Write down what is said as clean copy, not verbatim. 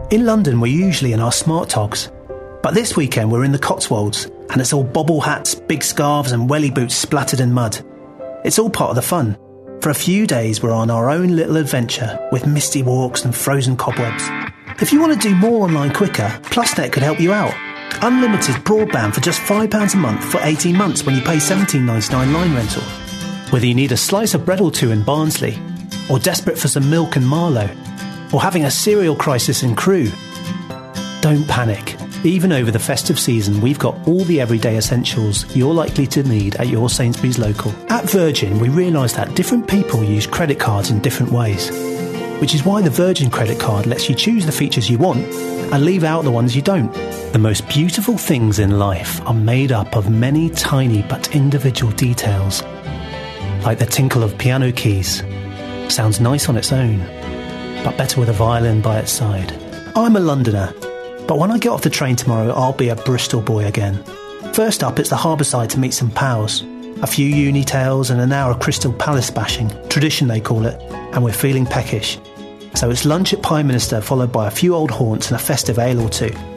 In London, we're usually in our smart togs. But this weekend, we're in the Cotswolds, and it's all bobble hats, big scarves and welly boots splattered in mud. It's all part of the fun. For a few days, we're on our own little adventure with misty walks and frozen cobwebs. If you want to do more online quicker, PlusNet could help you out. Unlimited broadband for just £5 a month for 18 months when you pay $17.99 line rental. Whether you need a slice of bread or two in Barnsley, or desperate for some milk in Marlow, or having a cereal crisis in Crewe, don't panic. Even over the festive season, we've got all the everyday essentials you're likely to need at your Sainsbury's local. At Virgin, we realise that different people use credit cards in different ways, which is why the Virgin credit card lets you choose the features you want and leave out the ones you don't. The most beautiful things in life are made up of many tiny but individual details, like the tinkle of piano keys. Sounds nice on its own, but better with a violin by its side. I'm a Londoner, but when I get off the train tomorrow, I'll be a Bristol boy again. First up, it's the Harbourside to meet some pals. A few uni tales and an hour of Crystal Palace bashing, tradition they call it, and we're feeling peckish. So it's lunch at Prime Minister, followed by a few old haunts and a festive ale or two.